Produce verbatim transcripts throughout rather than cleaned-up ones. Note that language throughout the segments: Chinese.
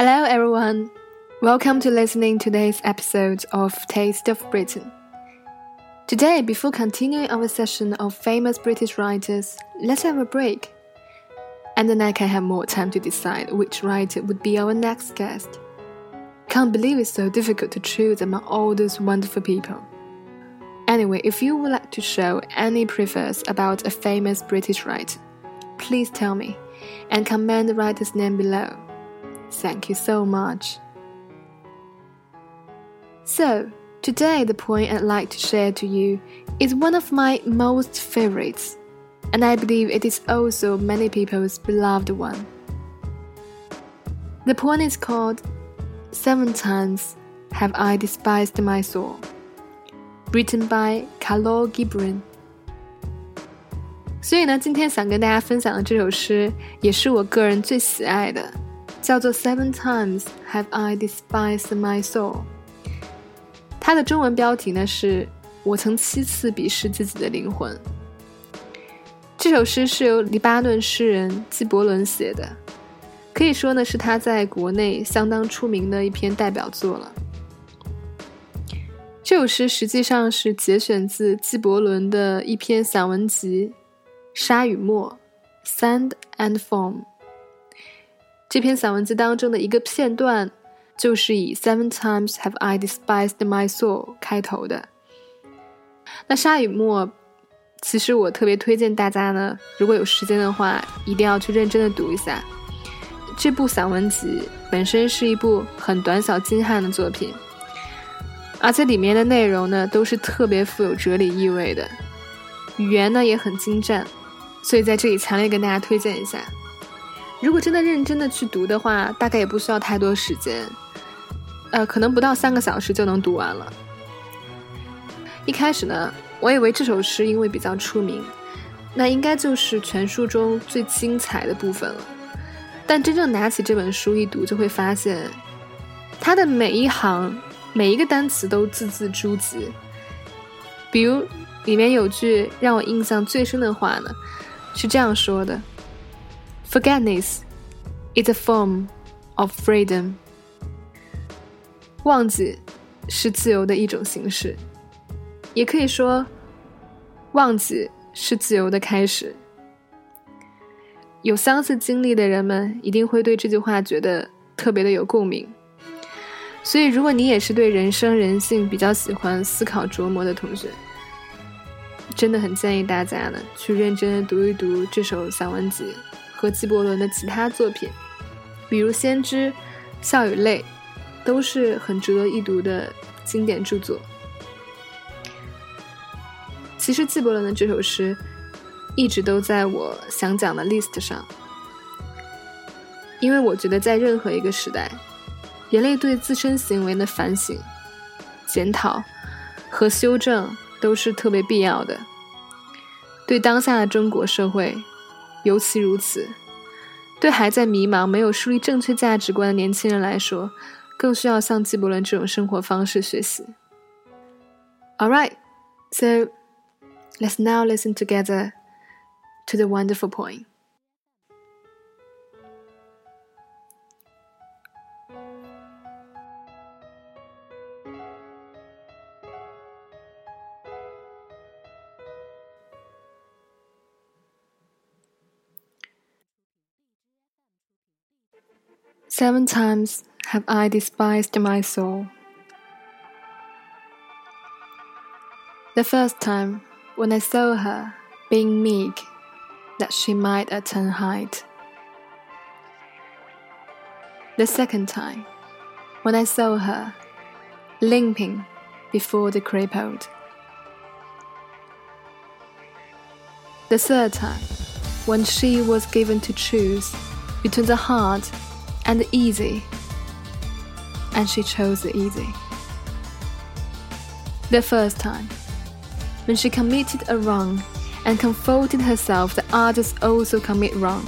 Hello everyone, welcome to listening to today's episode of Taste of Britain. Today, before continuing our session of famous British writers, let's have a break. And then I can have more time to decide which writer would be our next guest. Can't believe it's so difficult to choose among all those wonderful people. Anyway, if you would like to show any prefers about a famous British writer, please tell me and comment the writer's name below. Thank you so much. So, today the point I'd like to share to you is one of my most favorites, and I believe it is also many people's beloved one. The poem is called Seven Times Have I Despised My Soul, written by Khalil Gibran. 所以呢，今天想跟大家分享的这首诗也是我个人最喜爱的，叫做 Seven Times Have I Despised My Soul。 它的中文标题呢是我曾七次鄙视自己的灵魂。这首诗是由黎巴嫩诗人纪伯伦写的，可以说呢是他在国内相当出名的一篇代表作了。这首诗实际上是节选自纪伯伦的一篇散文集沙与沫 Sand and Foam。 这篇散文集当中的一个片段就是以 Seven times have I despised my soul 开头的。那沙与沫其实我特别推荐大家呢，如果有时间的话一定要去认真的读一下。这部散文集本身是一部很短小精悍的作品，而且里面的内容呢都是特别富有哲理意味的，语言呢也很精湛，所以在这里强烈跟大家推荐一下。如果真的认真的去读的话，大概也不需要太多时间，呃，可能不到三个小时就能读完了。一开始呢，我以为这首诗因为比较出名，那应该就是全书中最精彩的部分了。但真正拿起这本书一读，就会发现它的每一行每一个单词都字字珠玑。比如里面有句让我印象最深的话呢，是这样说的 Forgetfulness is a form of freedom。 忘记是自由的一种形式，也可以说忘记是自由的开始。有相似经历的人们一定会对这句话觉得特别的有共鸣。所以如果你也是对人生人性比较喜欢思考琢磨的同学，真的很建议大家呢去认真的读一读这首散文集和纪伯伦的其他作品，比如《先知》《笑与泪》，都是很值得一读的经典著作。其实纪伯伦的这首诗一直都在我想讲的 list 上，因为我觉得在任何一个时代，人类对自身行为的反省、检讨和修正都是特别必要的。对当下的中国社会尤其如此，对还在迷茫没有树立正确价值观的年轻人来说，更需要向纪伯伦这种生活方式学习。 Alright, so let's now listen together to the wonderful poem. Seven times have I despised my soul. The first time, when I saw her being meek, that she might attain height. The second time, when I saw her limping before the crippled. The third time, when she was given to choose between the hard and the easy, and she chose the easy. The first time, when she committed a wrong and comforted herself that others also commit wrong.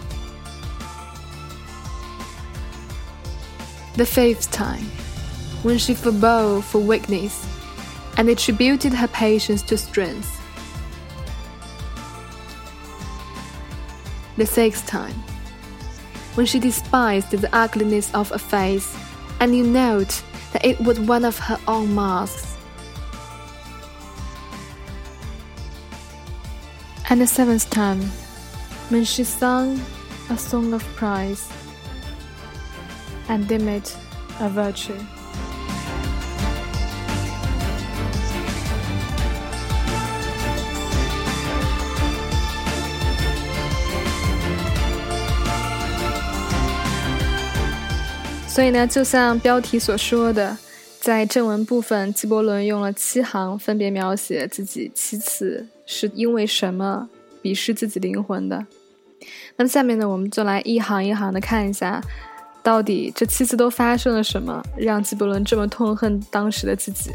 The fifth time, when she forbore for weakness and attributed her patience to strength. The sixth time, when she despised the ugliness of a face, and you note that it was one of her own masks. And the seventh time, when she sung a song of praise and deemed it a virtue. 所以呢，就像标题所说的，在正文部分，纪伯伦用了七行，分别描写自己七次是因为什么鄙视自己灵魂的。那么下面呢，我们就来一行一行的看一下，到底这七次都发生了什么，让纪伯伦这么痛恨当时的自己。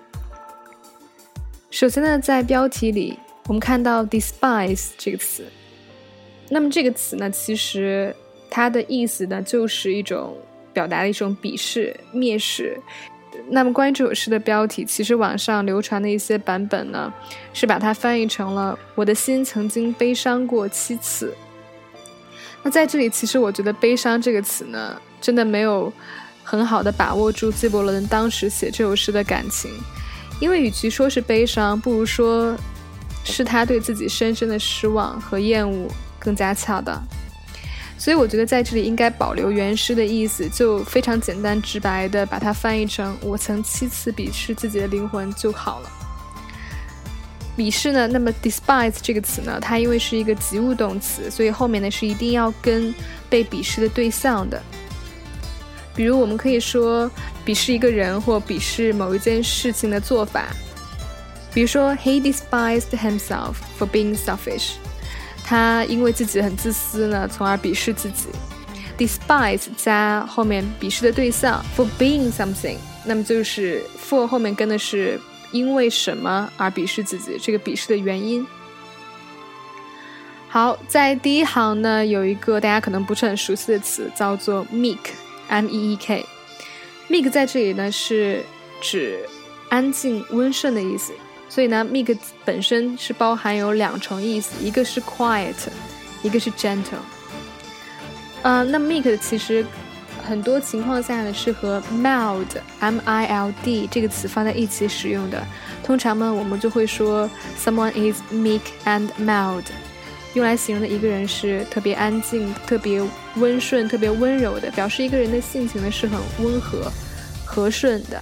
首先呢，在标题里我们看到 despise 这个词，那么这个词呢，其实它的意思呢，就是一种表达的一种鄙视、蔑视。那么关于这首诗的标题，其实网上流传的一些版本呢，是把它翻译成了我的心曾经悲伤过七次。那在这里，其实我觉得悲伤这个词呢，真的没有很好的把握住纪伯伦当时写这首诗的感情，因为与其说是悲伤，不如说是他对自己深深的失望和厌恶更加恰当。所以我觉得在这里应该保留原诗的意思，就非常简单直白的把它翻译成我曾七次鄙视自己的灵魂就好了。鄙视呢，那么 despise 这个词呢，它因为是一个及物动词，所以后面呢是一定要跟被鄙视的对象的。比如我们可以说鄙视一个人或鄙视某一件事情的做法，比如说 he despised himself for being selfish，他因为自己很自私呢，从而鄙视自己。 despise 加后面鄙视的对象 for being something， 那么就是 for 后面跟的是因为什么而鄙视自己，这个鄙视的原因。好，在第一行呢，有一个大家可能不是很熟悉的词，叫做 meek M E E K。 meek 在这里呢是指安静温顺的意思，所以呢 meek 本身是包含有两重意思，一个是 quiet， 一个是 gentle。 呃，那 meek 其实很多情况下呢是和 mild M I L D 这个词放在一起使用的，通常呢我们就会说 someone is meek and mild， 用来形容的一个人是特别安静、特别温顺、特别温柔的，表示一个人的性情呢是很温和和顺的。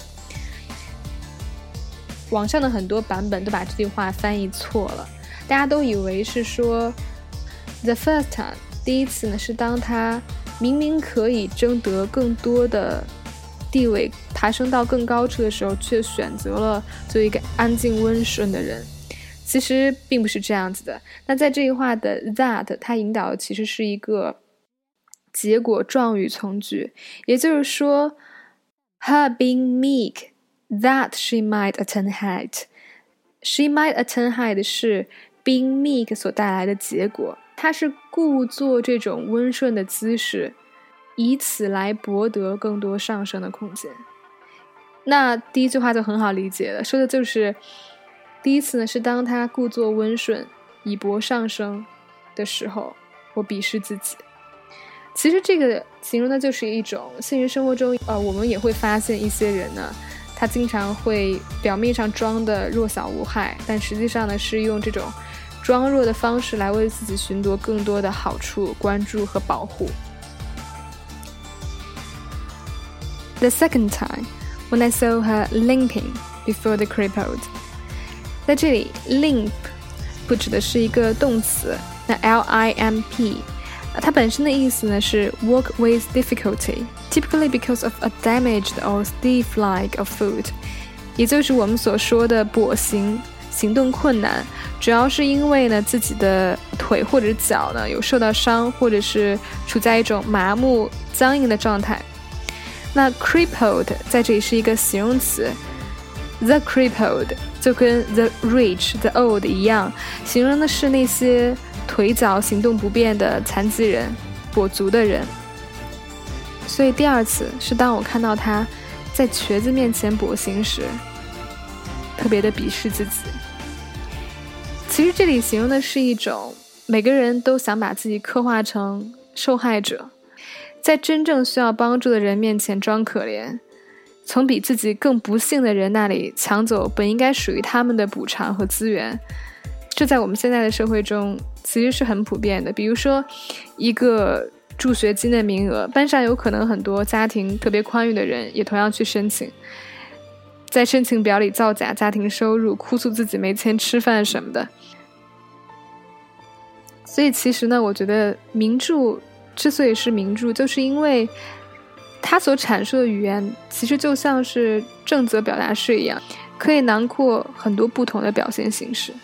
网上的很多版本都把这句话翻译错了，大家都以为是说 the first time， 第一次呢是当他明明可以争得更多的地位，爬升到更高处的时候，却选择了做一个安静温顺的人。其实并不是这样子的。那在这句话的 that， 它引导的其实是一个结果状语从句，也就是说 her being meek that she might attain height， she might attain height 是 being meek 所带来的结果，她是故作这种温顺的姿势，以此来博得更多上升的空间。那第一句话就很好理解了，说的就是第一次呢是当她故作温顺以博上升的时候，我鄙视自己。其实这个形容的就是一种现实生活中呃，我们也会发现一些人呢，他经常会表面上装的弱小无害，但实际上呢是用这种装弱的方式来为自己寻夺更多的好处、关注和保护。 The second time when I saw her limping before the crippled， 在这里 limp 不指的是一个动词，那 L I M P它本身的意思呢是 walk with difficulty typically because of a damaged or stiff-like of foot， 也就是我们所说的跛行，行动困难，主要是因为呢自己的腿或者脚呢有受到伤，或者是处在一种麻木僵硬的状态。那 crippled 在这里是一个形容词， the crippled 就跟 the rich the old 一样，形容的是那些腿脚行动不便的残疾人、跛足的人。所以第二次是当我看到他在瘸子面前跛行时，特别的鄙视自己。其实这里形容的是一种每个人都想把自己刻画成受害者， 在真正需要帮助的人面前装可怜，从比自己更不幸的人那里抢走本应该属于他们的补偿和资源，这在我们现在的社会中其实是很普遍的。比如说一个助学金的名额，班上有可能很多家庭特别宽裕的人也同样去申请，在申请表里造假家庭收入，哭诉自己没钱吃饭什么的。所以其实呢，我觉得名著之所以是名著，就是因为它所阐述的语言其实就像是正则表达式一样，可以囊括很多不同的表现形式。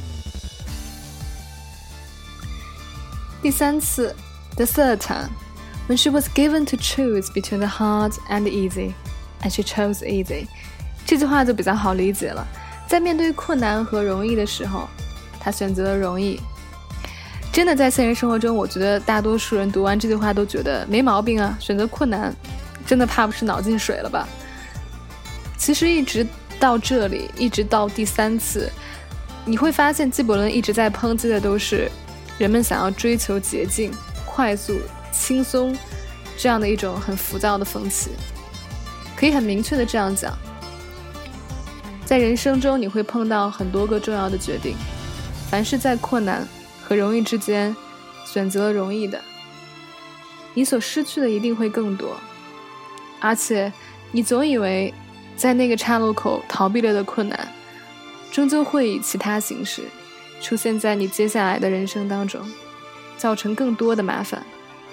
第三次 The third time, when she was given to choose between the hard and the easy, and she chose easy. 这句话就比较好理解了，在面对困难和容易的时候，她选择了容易。真的在现实生活中，我觉得大多数人读完这句话都觉得没毛病啊，选择困难真的怕不是脑进水了吧。其实一直到这里，一直到第三次，你会发现纪伯伦一直在抨击的都是人们想要追求捷径、快速、轻松这样的一种很浮躁的风气。可以很明确的这样讲，在人生中你会碰到很多个重要的决定，凡是在困难和容易之间选择了容易的，你所失去的一定会更多，而且你总以为在那个岔路口逃避了的困难，终究会以其他形式出现在你接下来的人生当中，造成更多的麻烦。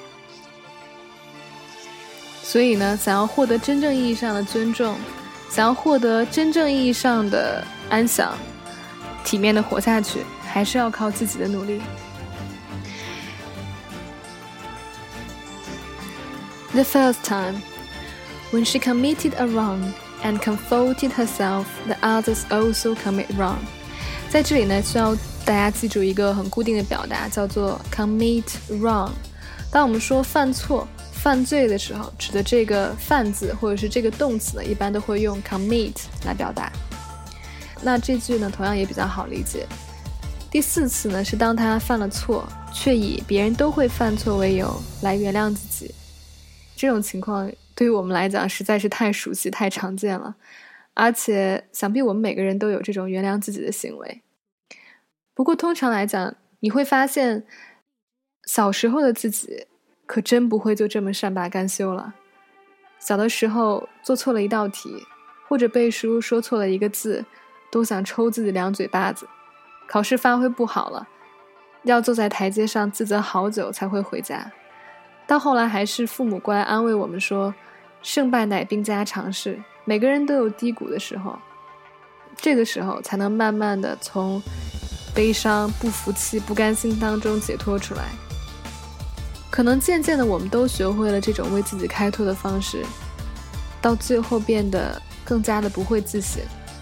所以呢，想要获得真正意义上的尊重，想要获得真正意义上的安详，体面的活下去，还是要靠自己的努力。The first time, when she committed a wrong and comforted herself that others also commit wrong. 在这里呢，需要大家记住一个很固定的表达，叫做 commit wrong。当我们说犯错、犯罪的时候，指的这个犯字或者是这个动词呢，一般都会用 commit 来表达。那这句呢，同样也比较好理解。第四次呢，是当他犯了错，却以别人都会犯错为由来原谅自己。这种情况对于我们来讲实在是太熟悉、太常见了，而且想必我们每个人都有这种原谅自己的行为。不过通常来讲，你会发现小时候的自己可真不会就这么善罢甘休了。小的时候做错了一道题，或者背书说错了一个字，都想抽自己两嘴巴子。考试发挥不好了，要坐在台阶上自责好久才会回家。到后来还是父母过来安慰我们说，胜败乃兵家常事，每个人都有低谷的时候，这个时候才能慢慢的从悲伤、不服气、不甘心当中解脱出来。可能渐渐的我们都学会了这种为自己开脱的方式，到最后变得更加的不会自省。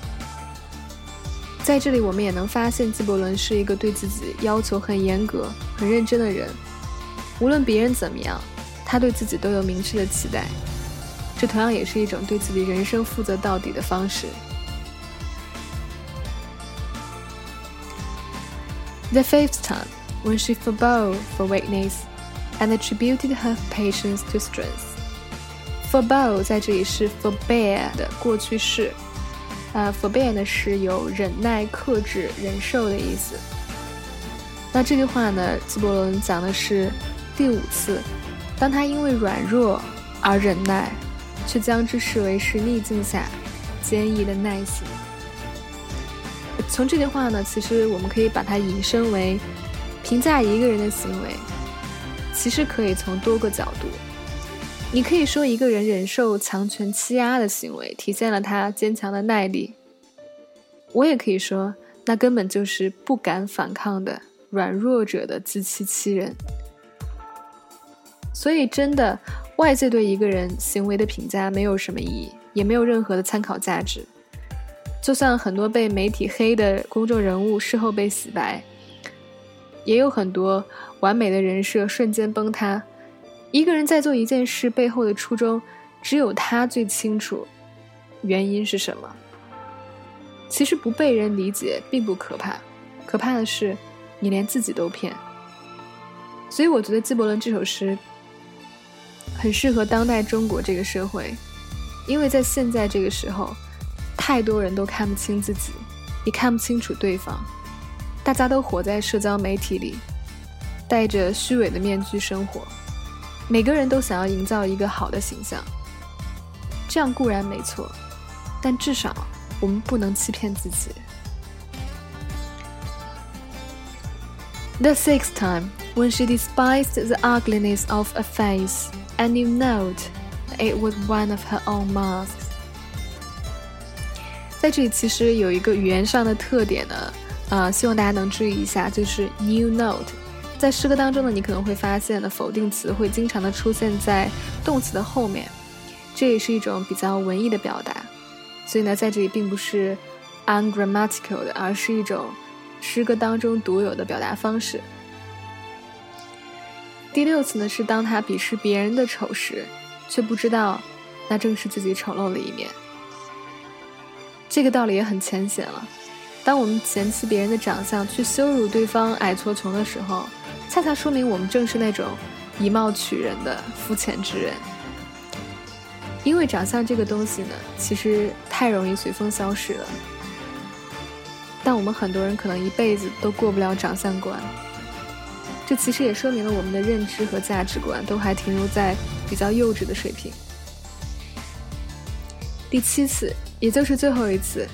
在这里我们也能发现纪伯伦是一个对自己要求很严格、很认真的人，无论别人怎么样，他对自己都有明确的期待，这同样也是一种对自己人生负责到底的方式。The fifth time, when she forbore for weakness and attributed her patience to strength. Forbore 在这里是 forbear 的过去式，呃 forbear 呢是有忍耐、克制、忍受的意思。那这句话呢，纪伯伦讲的是第五次，当他因为软弱而忍耐，却将之视为是逆境下坚毅的耐心。从这句话呢，其实我们可以把它引申为评价一个人的行为，其实可以从多个角度。你可以说一个人忍受强权欺压的行为体现了他坚强的耐力，我也可以说那根本就是不敢反抗的软弱者的自欺欺人。所以真的，外界对一个人行为的评价没有什么意义，也没有任何的参考价值。就像很多被媒体黑的公众人物事后被洗白，也有很多完美的人设瞬间崩塌。一个人在做一件事背后的初衷，只有他最清楚原因是什么。其实不被人理解并不可怕，可怕的是你连自己都骗。所以我觉得纪伯伦这首诗很适合当代中国这个社会，因为在现在这个时候，太多人都看不清自己，也看不清楚对方，大家都活在社交媒体里，戴着虚伪的面具生活，每个人都想要营造一个好的形象，这样固然没错，但至少我们不能欺骗自己。The sixth time, when she despised the ugliness of a face, and you knowed it was one of her own masks. 在这里其实有一个语言上的特点呢，呃，希望大家能注意一下，就是 you knowed。在诗歌当中呢，你可能会发现呢，否定词会经常的出现在动词的后面，这也是一种比较文艺的表达，所以呢，在这里并不是 ungrammatical 的，而是一种诗歌当中独有的表达方式。第六次呢，是当他鄙视别人的丑时，却不知道那正是自己丑陋的一面。这个道理也很浅显了，当我们嫌弃别人的长相，去羞辱对方矮矬穷的时候，恰恰说明我们正是那种以貌取人的肤浅之人。因为长相这个东西呢，其实太容易随风消逝了，但我们很多人可能一辈子都过不了长相关，这其实也说明了我们的认知和价值观都还停留在比较幼稚的水平。第七次，也就是最后一次，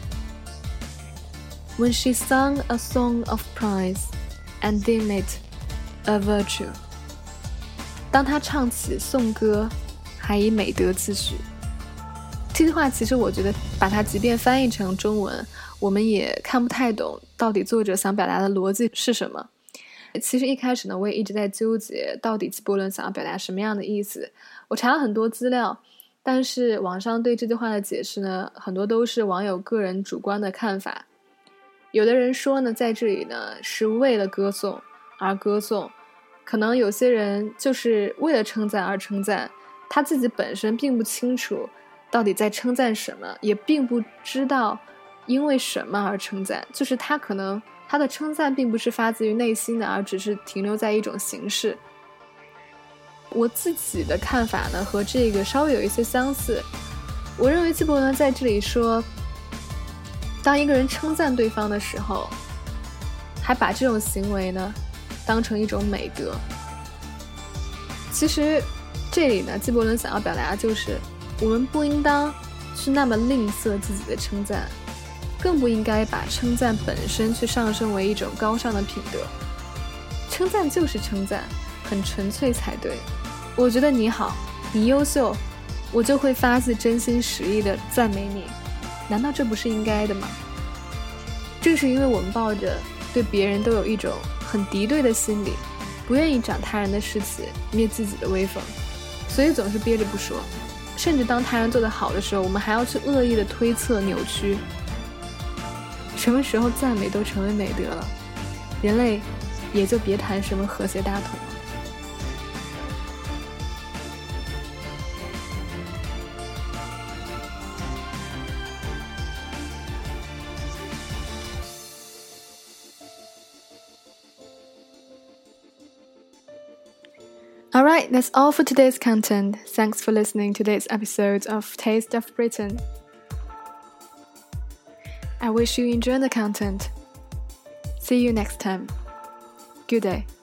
When she sung a song of praise and deemed it a virtue， 当她唱起颂歌，还以美德自诩。这句话其实我觉得把它即便翻译成中文，我们也看不太懂到底作者想表达的逻辑是什么。其实一开始呢，我也一直在纠结到底纪伯伦想要表达什么样的意思。我查了很多资料，但是网上对这句话的解释呢，很多都是网友个人主观的看法。有的人说呢，在这里呢是为了歌颂而歌颂，可能有些人就是为了称赞而称赞，他自己本身并不清楚到底在称赞什么，也并不知道因为什么而称赞，就是他可能他的称赞并不是发自于内心的，而只是停留在一种形式。我自己的看法呢，和这个稍微有一些相似。我认为纪伯伦在这里说，当一个人称赞对方的时候，还把这种行为呢当成一种美德。其实这里呢，纪伯伦想要表达的就是，我们不应当去那么吝啬自己的称赞，更不应该把称赞本身去上升为一种高尚的品德。称赞就是称赞，很纯粹才对。我觉得你好，你优秀，我就会发自真心实意的赞美你，难道这不是应该的吗？正是因为我们抱着对别人都有一种很敌对的心理，不愿意长他人的士气，灭自己的威风，所以总是憋着不说，甚至当他人做得好的时候，我们还要去恶意的推测扭曲。什么时候赞美都成为美德了，人类也就别谈什么和谐大同了。Alright, that's all for today's content. Thanks for listening to this episode of Taste of Britain. I wish you enjoy the content. See you next time. Good day.